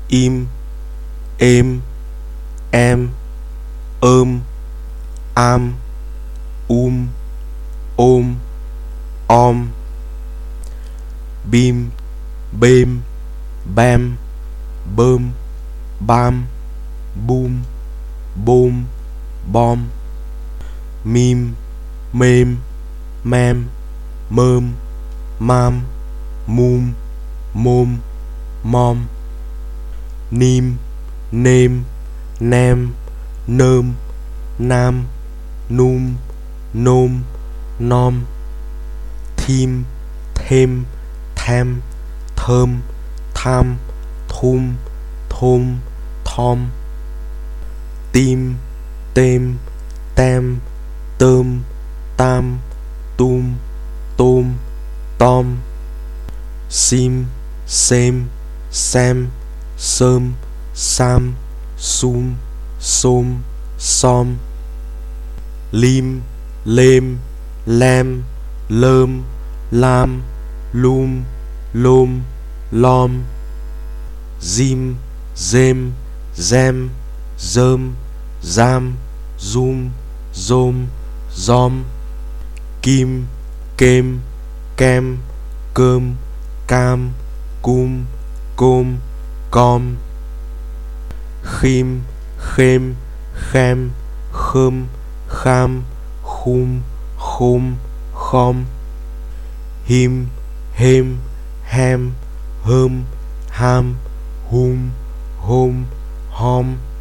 im, êm, em, am, ôm, om, bim, bêm, bam, bơm, bam, boom, bôm, bom, mim, mêm, mam, mơm, mam, mum, môm, mom, nim, nêm, nam, nơm, nam, num, nôm, nom, thim, thêm, tham, thơm, tham, thum, thôm, thom, tim, têm, tam, tơm, tam, tum, tôm, tom, sim, xem, sam, sơm, sam, sum, xôm, som, lim, lêm, lam, lơm, lam, lum, lôm, lom, dim, dêm, dam, dơm, giam, zoom, dôm, dom, kim, kem, cam, cơm, cam, cum, côm, com, khim, khêm, kham, khơm, kham, khum, khôm, khom, him, hêm, ham, hơm, ham, hum, hôm, hom,